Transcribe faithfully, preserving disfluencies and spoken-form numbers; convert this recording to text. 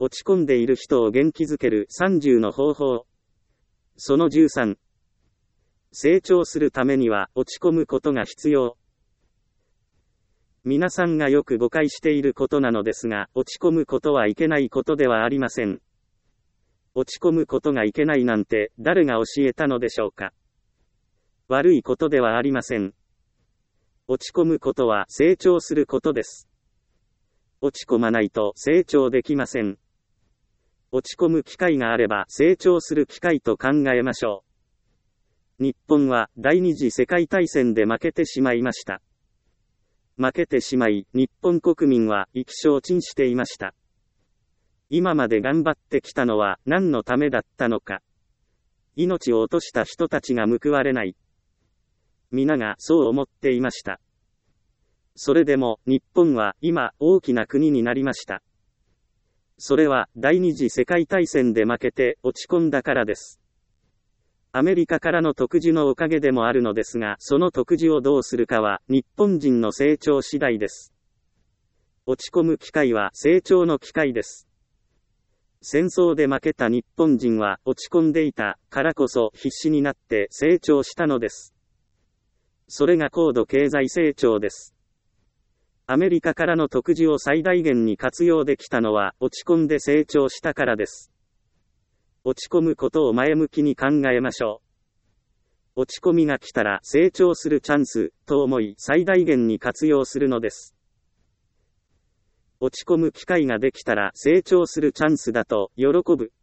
落ち込んでいる人を元気づけるさんじゅうの方法。そのじゅうさん。成長するためには落ち込むことが必要。皆さんがよく誤解していることなのですが、落ち込むことはいけないことではありません。落ち込むことがいけないなんて誰が教えたのでしょうか。悪いことではありません。落ち込むことは成長することです。落ち込まないと成長できません。落ち込む機会があれば成長する機会と考えましょう。日本は第二次世界大戦で負けてしまいました。負けてしまい、日本国民は意気消沈していました。今まで頑張ってきたのは何のためだったのか。命を落とした人たちが報われない。皆がそう思っていました。それでも日本は今大きな国になりました。それは第二次世界大戦で負けて落ち込んだからです。アメリカからの特需のおかげでもあるのですが、その特需をどうするかは日本人の成長次第です。落ち込む機会は成長の機会です。戦争で負けた日本人は落ち込んでいたからこそ必死になって成長したのです。それが高度経済成長です。アメリカからの特需を最大限に活用できたのは落ち込んで成長したからです。落ち込むことを前向きに考えましょう。落ち込みが来たら成長するチャンスと思い最大限に活用するのです。落ち込む機会ができたら成長するチャンスだと喜ぶ。